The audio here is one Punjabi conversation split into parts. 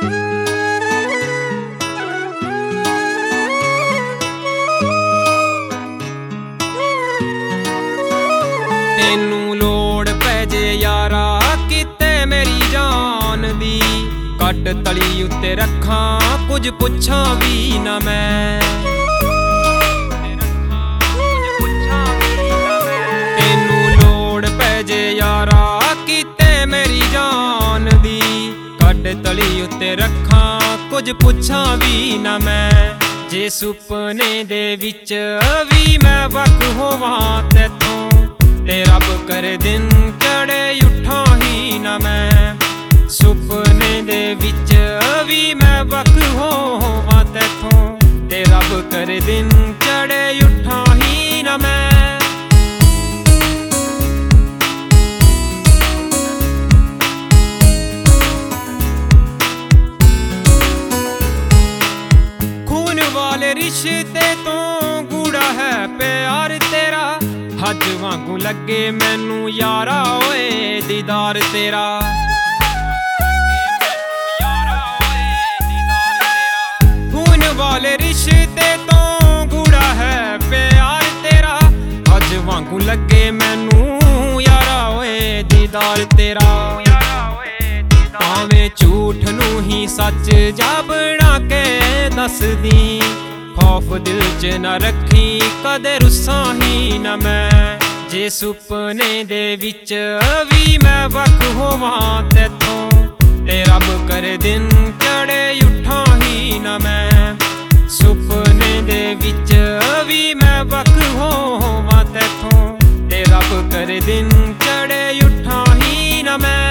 ਤੈਨੂੰ ਲੋੜ ਪੈ ਜੇ ਯਾਰਾ ਕਿਤੇ ਮੇਰੀ ਜਾਨ ਦੀ, ਕੱਢ ਤਲੀ ਉੱਤੇ ਰੱਖਾਂ ਕੁਝ ਪੁੱਛਾਂ ਵੀ ਨਾ ਮੈਂ। ਤੈਨੂੰ ਲੋੜ ਪੈ ਜੇ ਯਾਰਾ ਕਿਤੇ ਮੇਰੀ ਜਾਨ ਦੀ, ਕੱਢ ਤਲੀ ਉੱਤੇ ਰੱਖਾਂ ਕੁਝ ਪੁੱਛਾਂ ਵੀ ਨਾ ਮੈਂ। ਜੇ ਸੁਪਨੇ ਦੇ ਵਿੱਚ ਵੀ ਮੈਂ ਵੱਖ ਹੋਵਾਂ ਤੈਥੋਂ, ਤੇ ਰੱਬ ਕਰ ਦਿਨ ਚੜੇ ਉੱਠਾਂ ਹੀ ਨਾ ਮੈਂ। ਸੁਪਨੇ ਦੇ ਵਿੱਚ ਵੀ ਮੈਂ ਵੱਖ ਹੋਵਾਂ ਤੈਥੋਂ, ਤੇ ਰੱਬ ਕਰ ਦਿਨ ਚੜੇ ਉੱਠਾਂ ਹੀ ਨਾ ਮੈਂ। ਖੂਨ ਵਾਲੇ ਰਿਸ਼ਤੇ ਤੋਂ ਗੂੜਾ ਹੈ ਪਿਆਰ ਤੇਰਾ, ਹੱਜ ਵਾਂਗੂ ਲੱਗੇ ਮੈਨੂੰ ਯਾਰਾ ਓਏ ਦੀਦਾਰ ਤੇਰਾ। ਖੂਨ ਵਾਲੇ ਰਿਸ਼ਤੇ ਤੋਂ ਗੂੜਾ ਹੈ ਪਿਆਰ ਤੇਰਾ, ਹੱਜ ਵਾਂਗੂ ਲੱਗੇ ਮੈਨੂੰ ਯਾਰਾ ਓਏ ਦੀਦਾਰ ਤੇਰਾ। ਭਾਵੇਂ ਝੂਠ ਨੂੰ ਹੀ ਸੱਚ ਜਾ ਬਣਾ ਕੇ ਦੱਸਦੀ, ਖੌਫ ਦਿਲ 'ਚ ਨਾ ਰੱਖੀ ਕਦੇ ਰੁੱਸਾਂ ਹੀ ਨਾ ਮੈਂ। ਜੇ ਸੁਪਨੇ ਦੇ ਵਿੱਚ ਵੀ ਮੈਂ ਵੱਖ ਹੋਵਾਂ ਤੈਥੋਂ, ਤੇ ਰੱਬ ਕਰ ਦਿਨ ਚੜੇ ਉੱਠਾਂ ਹੀ ਨਾ ਮੈਂ। ਸੁਪਨੇ ਦੇ ਵਿੱਚ ਵੀ ਮੈਂ ਵੱਖ ਹੋਵਾਂ ਤੈਥੋਂ, ਤੇ ਰੱਬ ਕਰ ਦਿਨ ਚੜੇ ਉੱਠਾਂ ਹੀ ਨਾ ਮੈਂ।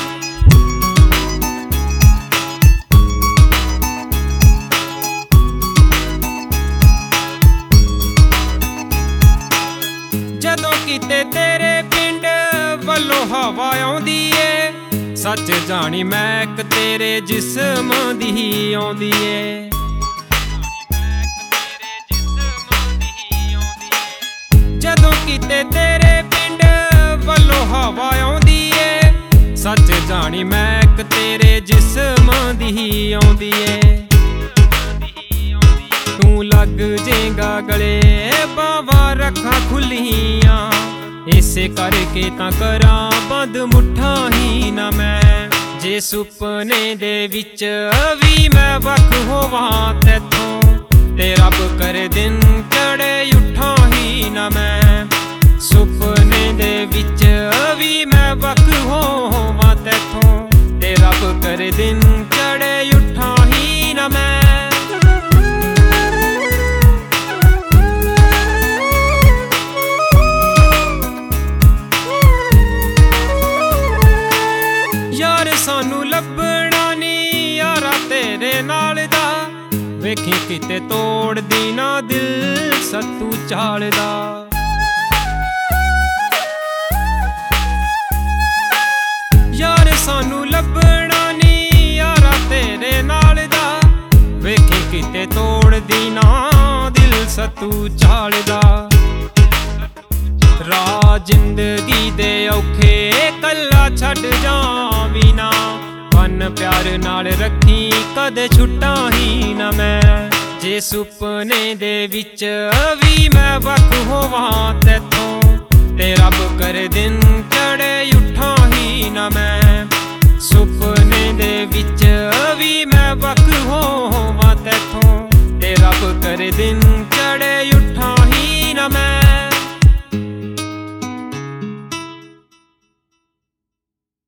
ਜਦੋਂ ਕਿਤੇ ਤੇਰੇ ਪਿੰਡ ਵੱਲੋਂ ਹਵਾ ਆਉਂਦੀ ਏ, ਸੱਚ ਜਾਣੀ ਮਹਿਕ ਤੇਰੇ ਜਿਸਮ ਦੀ ਆਉਂਦੀ ਏ। ਜਦੋਂ ਕਿਤੇ ਤੇਰੇ ਪਿੰਡ ਵੱਲੋਂ ਹਵਾ ਆਉਂਦੀ ਏ, ਸੱਚ ਜਾਣੀ ਮਹਿਕ ਤੇਰੇ ਜਿਸਮ ਦੀ ਆਉਂਦੀ ਏ। ਤੂੰ ਲੱਗ ਜੇਗਾ ਗਲੇ ਬਾਵਾਂ ਰੱਖਾਂ ਖੁੱਲੀਆਂ, ਇਸੇ ਕਰਕੇ ਤਾਂ ਕਰਾਂ ਬੰਦ ਮੁੱਠਾਂ ਹੀ ਨਾ ਮੈਂ। ਜੇ ਸੁਪਨੇ ਦੇ ਵਿੱਚ ਵੀ ਮੈਂ ਵੱਖ ਹੋਵਾਂ ਤੈਥੋਂ, ਤੇ ਰੱਬ ਕਰ ਦਿਨ ਚੜੇ ਉੱਠਾਂ ਹੀ ਨਾ ਮੈਂ। ਸੁਪਨੇ ਦੇ ਵਿੱਚ ਵੀ ਮੈਂ ਵੱਖ ਹੋਵਾਂ ਤੈਥੋਂ, ਤੇ ਰੱਬ ਕਰ ਦਿਨ ਚੜੇ ਉੱਠਾਂ ਹੀ ਨਾ ਮੈਂ। ਸਾਨੂੰ ਲੱਭਣਾ ਨੀ ਯਾਰਾ ਤੇਰੇ ਨਾਲ ਦਾ, ਵੇਖੀ ਕਿਤੇ ਤੋੜਦੀ ਨਾ ਦਿਲ ਸੱਤੂ ਚਾਲ ਦਾ। ਯਾਰ ਸਾਨੂੰ ਲੱਭਣਾ ਨੀ ਯਾਰਾ ਤੇਰੇ ਨਾਲ ਦਾ, ਵੇਖੀ ਕਿਤੇ ਤੋੜਦੀ ਨਾ ਦਿਲ ਸੱਤੂ ਚਾਲ ਦਾ। ਰਾਹ ਜ਼ਿੰਦਗੀ ਦੇ ਔਖੇ ਕੱਲਾ ਛੱਡ ਜਾਵੀਂ ਨਾ, ਮਨ ਪਿਆਰ ਨਾਲ ਰੱਖੀ ਕਦੇ ਛੁੱਟਾਂ ਹੀ ਨਾ ਮੈਂ। ਜੇ ਸੁਪਨੇ ਦੇ ਵਿੱਚ ਵੀ ਮੈਂ ਵੱਖ ਹੋਵਾਂ ਤੈਥੋਂ, ਤੇ ਰੱਬ ਕਰ ਦਿਨ ਚੜੇ ਉੱਠਾਂ ਹੀ ਨਾ ਮੈਂ। ਸੁਪਨੇ ਦੇ ਵਿੱਚ ਵੀ ਮੈਂ ਵੱਖ ਹੋਵਾਂ ਤੈਥੋਂ, ਤੇ ਰੱਬ ਕਰ ਦਿਨ